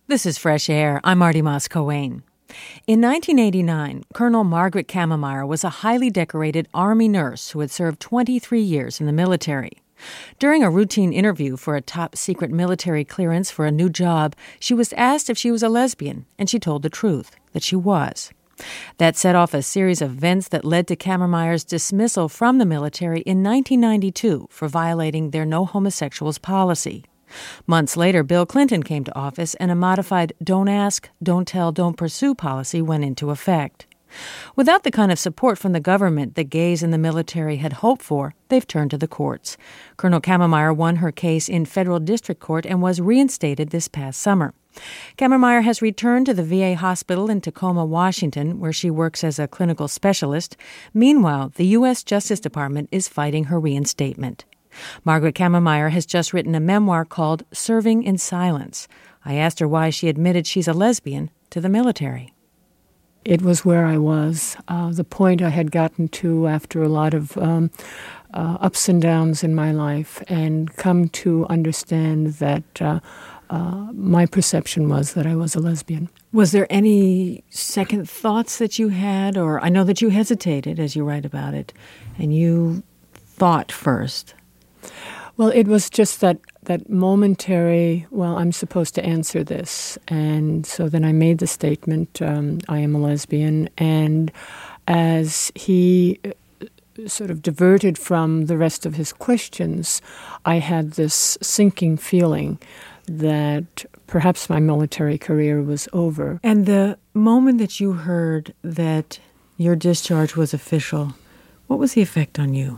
This is Fresh Air. I'm Marty Moss-Coane. In 1989, Colonel Margaret Kammermeyer was a highly decorated Army nurse who had served 23 years in the military. During a routine interview for a top-secret military clearance for a new job, she was asked if she was a lesbian, and she told the truth, that she was. That set off a series of events that led to Kammermeyer's dismissal from the military in 1992 for violating their no homosexuals policy. Months later, Bill Clinton came to office and a modified don't ask, don't tell, don't pursue policy went into effect. Without the kind of support from the government that gays in the military had hoped for, they've turned to the courts. Colonel Kammermeyer won her case in federal district court and was reinstated this past summer. Kammermeyer has returned to the VA hospital in Tacoma, Washington, where she works as a clinical specialist. Meanwhile, the U.S. Justice Department is fighting her reinstatement. Margaret Kammermeyer has just written a memoir called Serving in Silence. I asked her why she admitted she's a lesbian to the military. It was where I was, the point I had gotten to after a lot of ups and downs in my life, and come to understand that my perception was that I was a lesbian. Was there any second thoughts that you had? Or I know that you hesitated as you write about it, and you thought first. Well, it was just that momentary, well, I'm supposed to answer this. And so then I made the statement, I am a lesbian. And as he sort of diverted from the rest of his questions, I had this sinking feeling that perhaps my military career was over. And the moment that you heard that your discharge was official, what was the effect on you?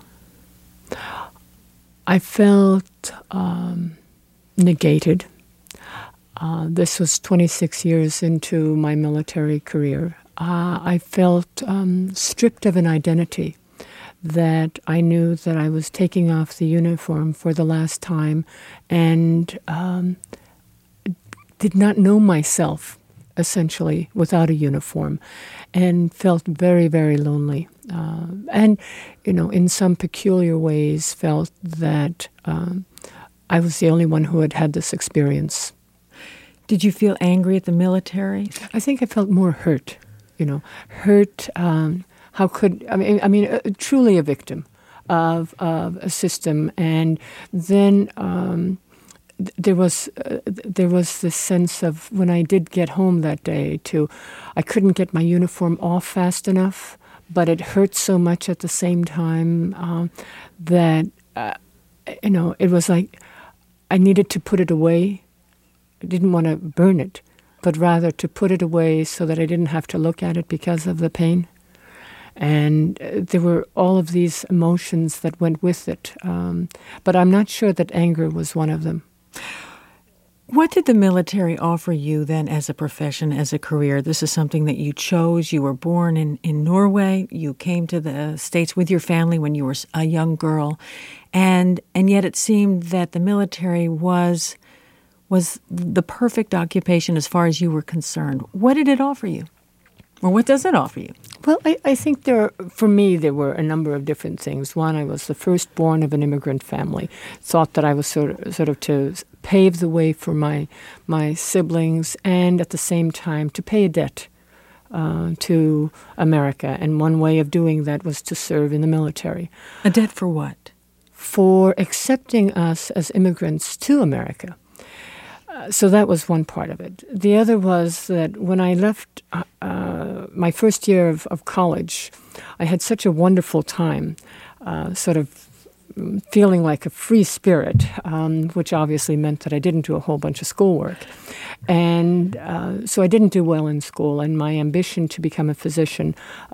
I felt negated. This was 26 years into my military career. I felt stripped of an identity, that I knew that I was taking off the uniform for the last time and did not know myself, essentially, without a uniform, and felt very, very lonely. And, in some peculiar ways felt that I was the only one who had had this experience. Did you feel angry at the military? I think I felt more hurt, hurt. Truly a victim of a system. And then there was this sense of, when I did get home that day, I couldn't get my uniform off fast enough, but it hurt so much at the same time that, it was like I needed to put it away. I didn't want to burn it, but rather to put it away so that I didn't have to look at it because of the pain. And there were all of these emotions that went with it. But I'm not sure that anger was one of them. What did the military offer you then as a profession, as a career? This is something that you chose. You were born in Norway. You came to the States with your family when you were a young girl. And yet it seemed that the military was the perfect occupation as far as you were concerned. What did it offer you? Or what does it offer you? Well, I think for me, there were a number of different things. One, I was the firstborn of an immigrant family. Thought that I was sort of to pave the way for my siblings, and at the same time to pay a debt to America. And one way of doing that was to serve in the military. A debt for what? For accepting us as immigrants to America. So that was one part of it. The other was that when I left my first year of college, I had such a wonderful time, sort of feeling like a free spirit, which obviously meant that I didn't do a whole bunch of schoolwork. And so I didn't do well in school, and my ambition to become a physician,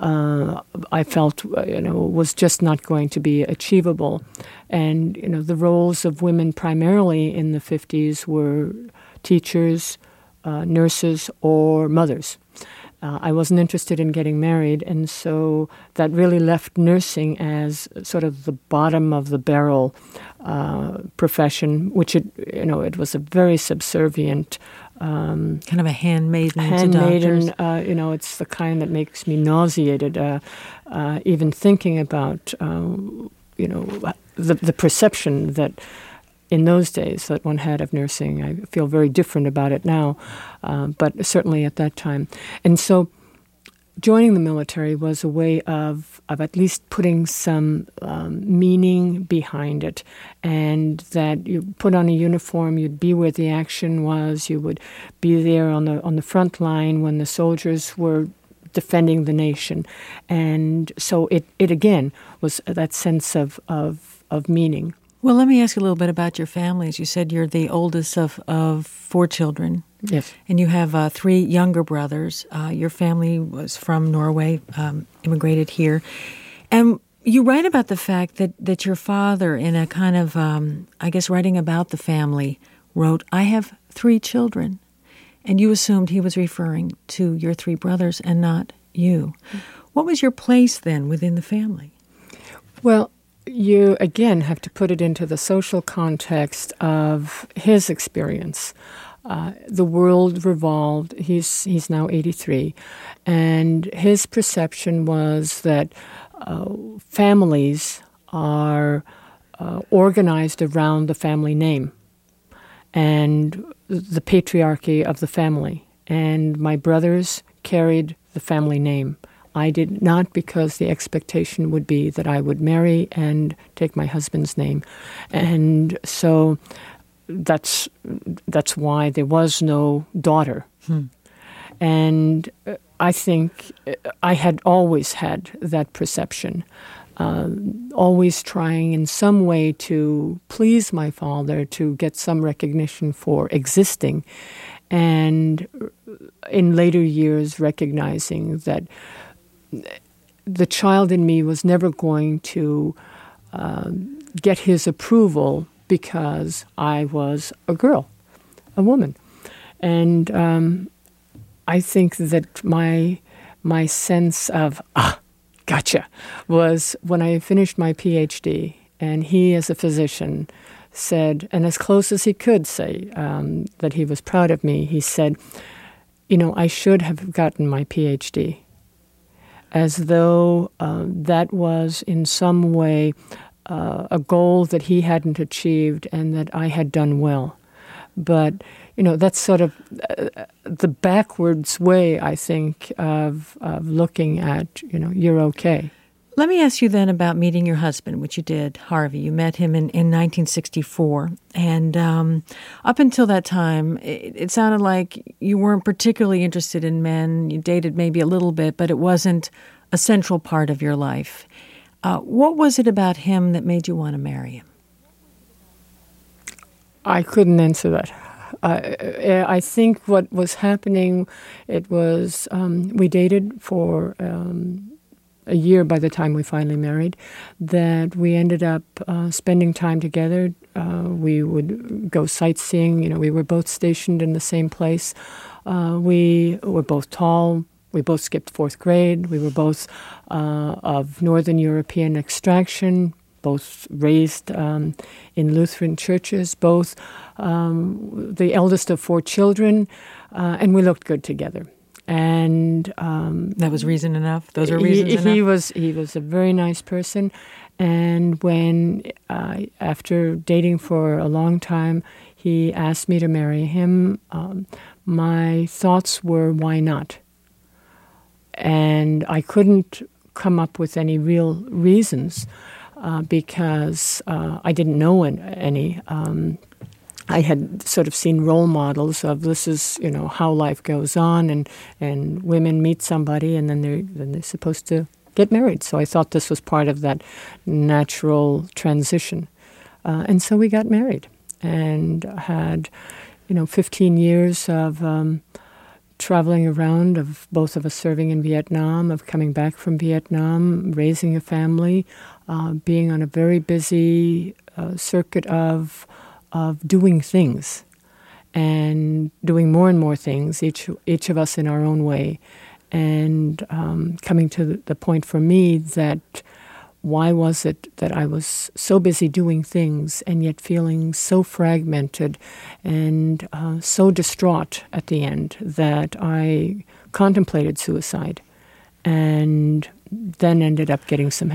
I felt, was just not going to be achievable. And, the roles of women primarily in the 50s were teachers, nurses, or mothers. I wasn't interested in getting married, and so that really left nursing as sort of the bottom of the barrel profession, which it was a very subservient kind of a handmaiden to doctors. It's the kind that makes me nauseated, even thinking about the perception that in those days that one had of nursing. I feel very different about it now, but certainly at that time. And so joining the military was a way of at least putting some meaning behind it, and that you put on a uniform, you'd be where the action was, you would be there on the front line when the soldiers were defending the nation. And so it again was that sense of meaning. Well, let me ask you a little bit about your families. You said you're the oldest of 4 children. Yes. And you have 3 younger brothers. Your family was from Norway, immigrated here. And you write about the fact that your father, in a kind of, writing about the family, wrote, "I have 3 children." And you assumed he was referring to your 3 brothers and not you. What was your place then within the family? Well, you again have to put it into the social context of his experience. The world revolved. He's now 83, and his perception was that families are organized around the family name and the patriarchy of the family. And my brothers carried the family name. I did not, because the expectation would be that I would marry and take my husband's name. And so that's why there was no daughter. And I think I had always had that perception, always trying in some way to please my father, to get some recognition for existing. And in later years, recognizing that the child in me was never going to get his approval because I was a girl, a woman. And I think that my sense of, gotcha, was when I finished my PhD, and he as a physician said, and as close as he could say that he was proud of me, he said, I should have gotten my PhD, as though that was in some way a goal that he hadn't achieved and that I had done well. But, that's sort of the backwards way, I think, of looking at, you're okay. Let me ask you then about meeting your husband, which you did, Harvey. You met him in 1964. And up until that time, it sounded like you weren't particularly interested in men. You dated maybe a little bit, but it wasn't a central part of your life. What was it about him that made you want to marry him? I couldn't answer that. I think what was happening, it was we dated for a year by the time we finally married, that we ended up spending time together. We would go sightseeing. We were both stationed in the same place. We were both tall. We both skipped 4th grade. We were both of Northern European extraction, both raised in Lutheran churches, both the eldest of 4 children, and we looked good together. And that was reason enough? Those are reasons enough? He was a very nice person. And when, after dating for a long time, he asked me to marry him, my thoughts were, why not? And I couldn't come up with any real reasons because I didn't know any. I had sort of seen role models of this is, how life goes on, and women meet somebody and then they're supposed to get married. So I thought this was part of that natural transition. And so we got married and had, 15 years of traveling around, of both of us serving in Vietnam, of coming back from Vietnam, raising a family, being on a very busy circuit of doing things and doing more and more things, each of us in our own way, and coming to the point for me that why was it that I was so busy doing things and yet feeling so fragmented and so distraught at the end that I contemplated suicide and then ended up getting some help.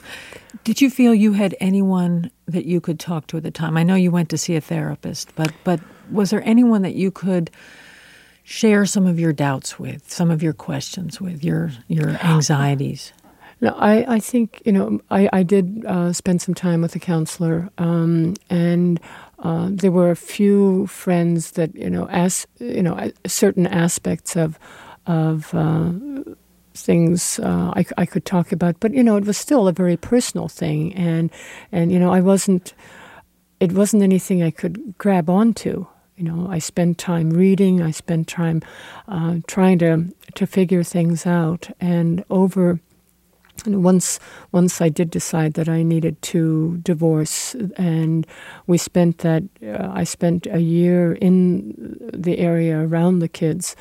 Did you feel you had anyone that you could talk to at the time? I know you went to see a therapist, but was there anyone that you could share some of your doubts with, some of your questions with, your anxieties? No, I think, I did spend some time with a counselor, and there were a few friends that, certain aspects of things I could talk about, but it was still a very personal thing, and it wasn't anything I could grab onto. I spent time reading, I spent time trying to figure things out, and once I did decide that I needed to divorce, and I spent a year in the area around the kids.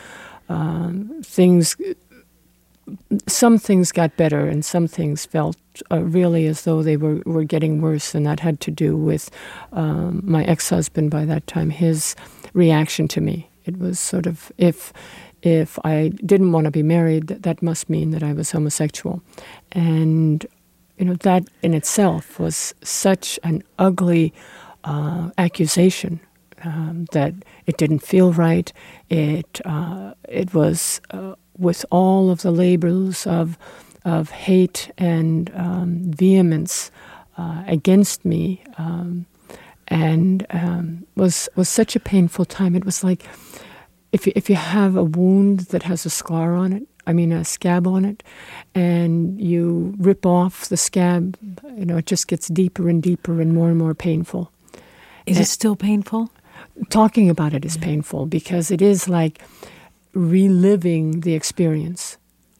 Some things got better, and some things felt really as though they were getting worse, and that had to do with my ex-husband by that time, his reaction to me. It was sort of, if I didn't want to be married, that must mean that I was homosexual. And, that in itself was such an ugly accusation that it didn't feel right. It was with all of the labels of hate and vehemence against me, and was such a painful time. It was like if you have a wound that has a scar on it, a scab on it, and you rip off the scab, it just gets deeper and deeper and more painful. Is it still painful? Talking about it is painful because it is like reliving the experience.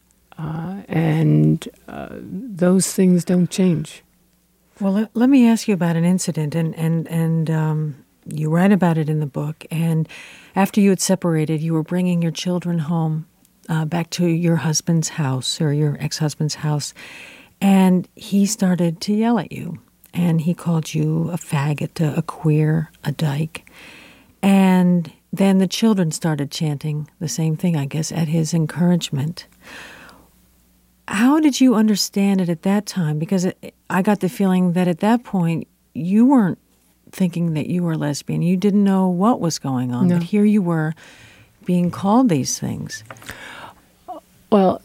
And those things don't change. Well, let me ask you about an incident, and you write about it in the book. And after you had separated, you were bringing your children home back to your husband's house, or your ex-husband's house, and he started to yell at you. And he called you a faggot, a queer, a dyke. And then the children started chanting the same thing, I guess, at his encouragement. How did you understand it at that time? Because I got the feeling that at that point, you weren't thinking that you were lesbian. You didn't know what was going on. No. But here you were being called these things. Well,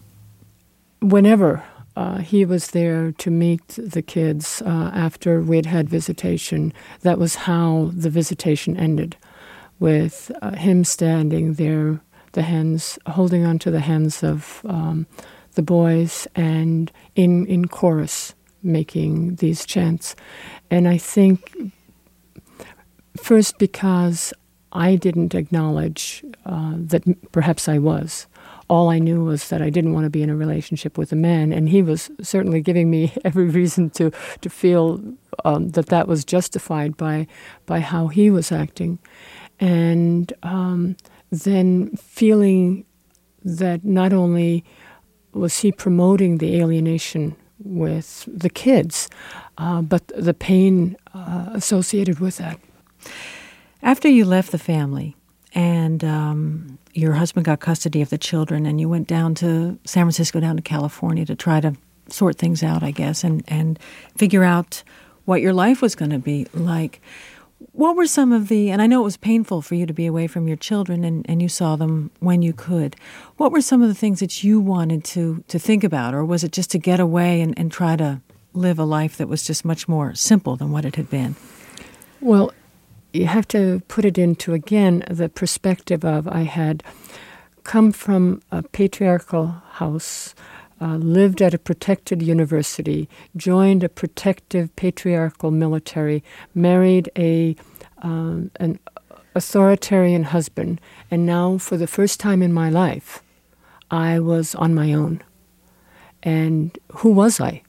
whenever he was there to meet the kids after we'd had visitation, that was how the visitation ended, with him standing there, the hands, holding onto the hands of the boys, and in chorus making these chants. And I think first because I didn't acknowledge that perhaps I was. All I knew was that I didn't want to be in a relationship with a man, and he was certainly giving me every reason to feel that was justified by how he was acting. And then feeling that not only was he promoting the alienation with the kids, but the pain associated with that. After you left the family and your husband got custody of the children and you went down to San Francisco, down to California to try to sort things out, I guess, and figure out what your life was going to be like, what were some of the, and I know it was painful for you to be away from your children and you saw them when you could, what were some of the things that you wanted to think about, or was it just to get away and try to live a life that was just much more simple than what it had been? Well, you have to put it into, again, the perspective of I had come from a patriarchal house, lived at a protected university, joined a protective patriarchal military, married an authoritarian husband, and now for the first time in my life, I was on my own. And who was I?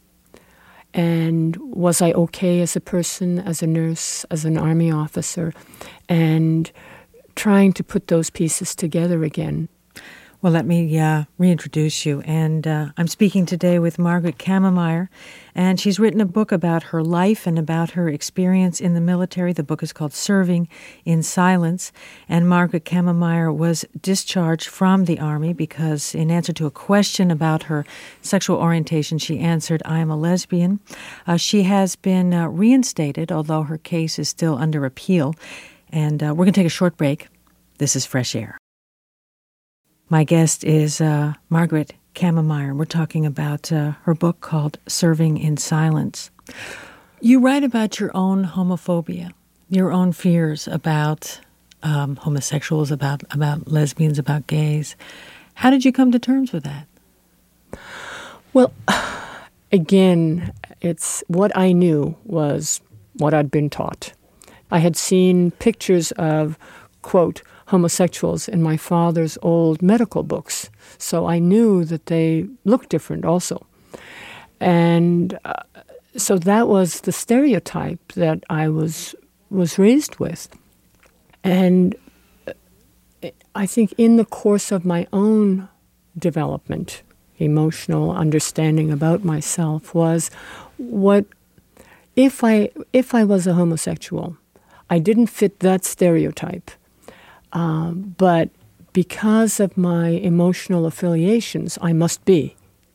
And was I okay as a person, as a nurse, as an army officer, and trying to put those pieces together again. Well, let me reintroduce you. And I'm speaking today with Margaret Kammermeyer, and she's written a book about her life and about her experience in the military. The book is called Serving in Silence. And Margaret Kammermeyer was discharged from the Army because in answer to a question about her sexual orientation, she answered, "I am a lesbian." She has been reinstated, although her case is still under appeal. And we're going to take a short break. This is Fresh Air. My guest is Margaret Kammermeyer, and we're talking about her book called Serving in Silence. You write about your own homophobia, your own fears about homosexuals, about lesbians, about gays. How did you come to terms with that? Well, again, it's what I knew was what I'd been taught. I had seen pictures of, quote, homosexuals in my father's old medical books, so I knew that they looked different also. And so that was the stereotype that I was raised with. And I think in the course of my own development, emotional understanding about myself was what if I was a homosexual, I didn't fit that stereotype. But because of my emotional affiliations, I must be.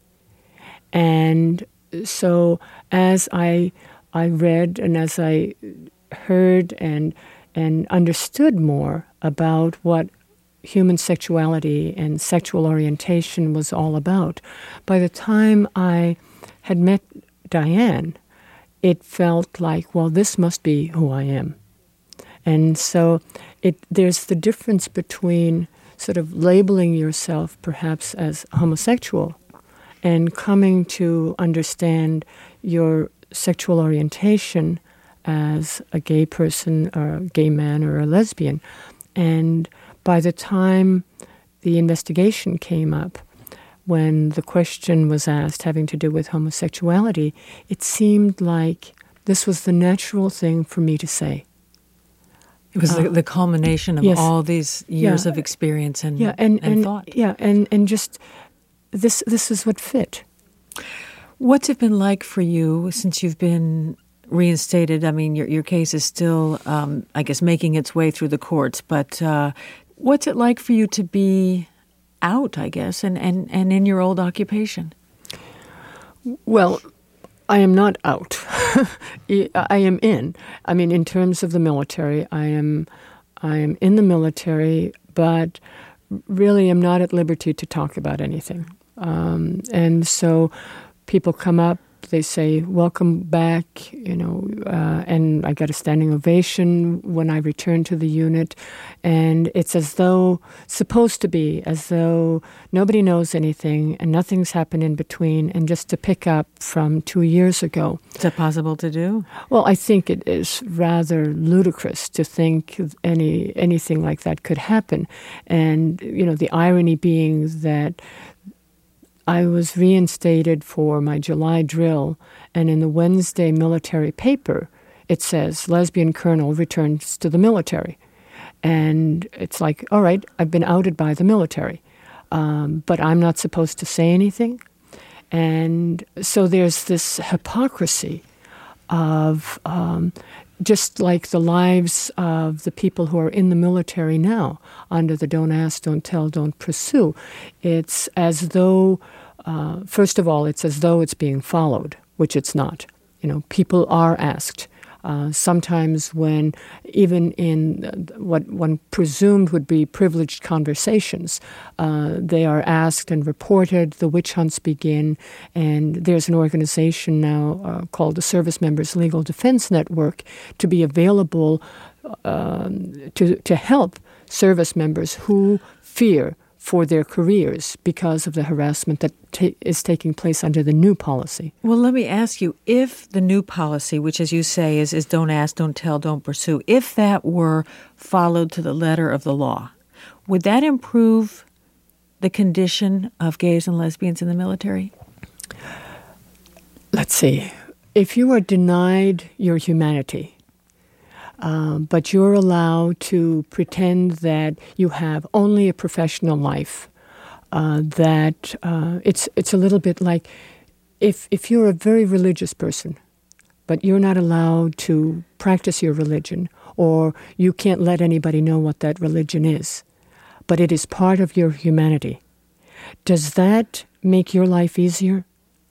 And so as I read and as I heard and understood more about what human sexuality and sexual orientation was all about, by the time I had met Diane, it felt like, well, this must be who I am. And so there's the difference between sort of labeling yourself perhaps as homosexual and coming to understand your sexual orientation as a gay person or a gay man or a lesbian. And by the time the investigation came up, when the question was asked having to do with homosexuality, it seemed like this was the natural thing for me to say. It was the culmination of yes. all these years of experience and thought. Yeah, and just this is what fit. What's it been like for you since you've been reinstated? I mean, your case is still, I guess, making its way through the courts. But what's it like for you to be out, I guess, and in your old occupation? Well, I am not out. I am in. I mean, in terms of the military, I am in the military, but really am not at liberty to talk about anything. And so people come up, they say, "Welcome back," and I got a standing ovation when I returned to the unit. And it's supposed to be as though nobody knows anything and nothing's happened in between, and just to pick up from 2 years ago. Is that possible to do? Well, I think it is rather ludicrous to think anything like that could happen. And, the irony being that I was reinstated for my July drill, and in the Wednesday military paper, it says, "Lesbian colonel returns to the military." And it's like, all right, I've been outed by the military, but I'm not supposed to say anything. And so there's this hypocrisy of just like the lives of the people who are in the military now, under the don't ask, don't tell, don't pursue. It's as though, first of all, it's as though it's being followed, which it's not. People are asked. Sometimes when, even in what one presumed would be privileged conversations, they are asked and reported, the witch hunts begin, and there's an organization now called the Service Members Legal Defense Network to be available to help service members who fear for their careers because of the harassment that is taking place under the new policy. Well, let me ask you, if the new policy, which as you say is don't ask, don't tell, don't pursue, if that were followed to the letter of the law, would that improve the condition of gays and lesbians in the military? Let's see. If you are denied your humanity, but you're allowed to pretend that you have only a professional life, it's a little bit like if you're a very religious person, but you're not allowed to practice your religion, or you can't let anybody know what that religion is, but it is part of your humanity. Does that make your life easier?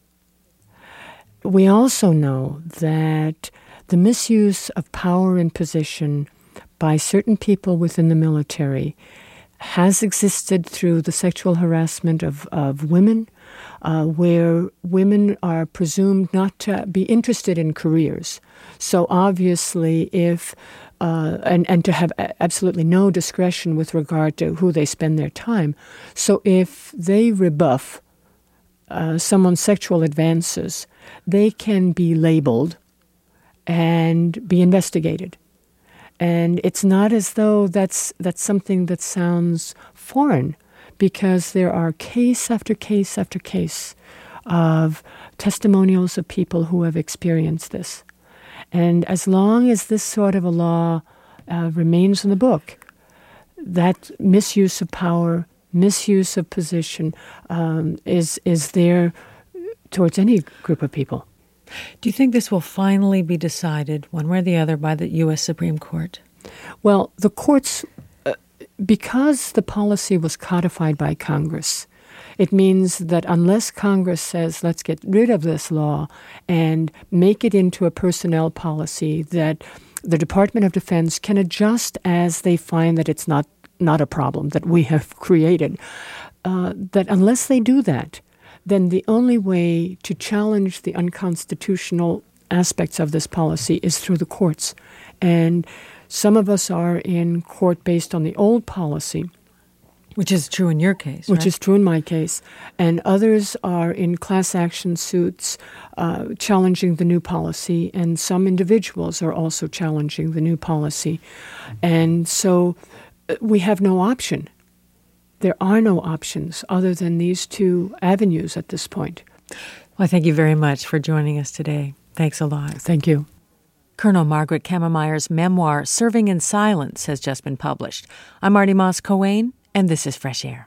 We also know that the misuse of power and position by certain people within the military has existed through the sexual harassment of women, where women are presumed not to be interested in careers. So obviously and to have absolutely no discretion with regard to who they spend their time. So if they rebuff someone's sexual advances, they can be labeled and be investigated. And it's not as though that's something that sounds foreign, because there are case after case after case of testimonials of people who have experienced this. And as long as this sort of a law remains in the book, that misuse of power, misuse of position is there towards any group of people. Do you think this will finally be decided, one way or the other, by the U.S. Supreme Court? Well, the courts, because the policy was codified by Congress, it means that unless Congress says, let's get rid of this law and make it into a personnel policy that the Department of Defense can adjust as they find that it's not a problem that we have created, that unless they do that, then the only way to challenge the unconstitutional aspects of this policy is through the courts. And some of us are in court based on the old policy. Which is true in your case, Which right? is true in my case. And others are in class action suits challenging the new policy, and some individuals are also challenging the new policy. And so we have no option. There are no options other than these two avenues at this point. Well, thank you very much for joining us today. Thanks a lot. Thank you. Colonel Margaret Kammermeyer's memoir, Serving in Silence, has just been published. I'm Marty Moss Coane, and this is Fresh Air.